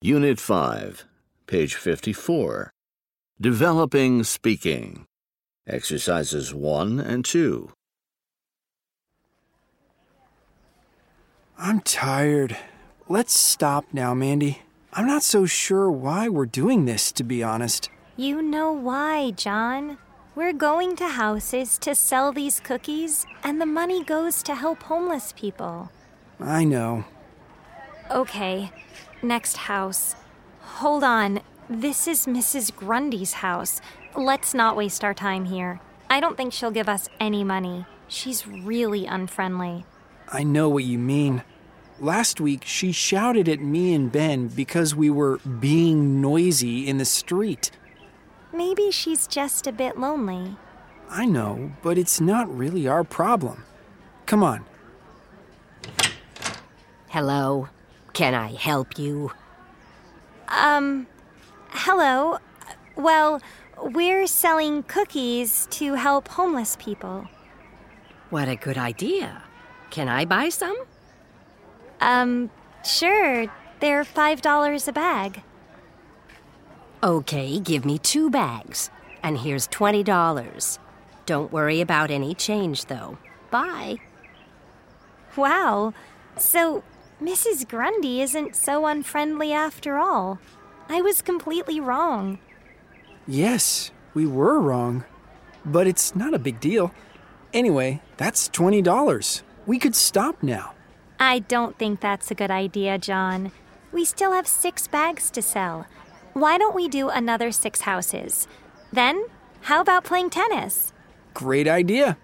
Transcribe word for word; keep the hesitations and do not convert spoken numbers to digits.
Unit five, page fifty-four. Developing Speaking. Exercises one and two. I'm tired. Let's stop now, Mandy. I'm not so sure why we're doing this, to be honest. You know why, John. We're going to houses to sell these cookies, and the money goes to help homeless people. I know. Okay, next house. Hold on. This is Missus Grundy's house. Let's not waste our time here. I don't think she'll give us any money. She's really unfriendly. I know what you mean. Last week, she shouted at me and Ben because we were being noisy in the street. Maybe she's just a bit lonely. I know, but it's not really our problem. Come on. Hello. Can I help you? Um, hello. Well, we're selling cookies to help homeless people. What a good idea. Can I buy some? Um, sure. They're five dollars a bag. Okay, give me two bags. And here's twenty dollars. Don't worry about any change, though. Bye. Wow. So, Missus Grundy isn't so unfriendly after all. I was completely wrong. Yes, we were wrong. But it's not a big deal. Anyway, that's twenty dollars. We could stop now. I don't think that's a good idea, John. We still have six bags to sell. Why don't we do another six houses? Then, how about playing tennis? Great idea.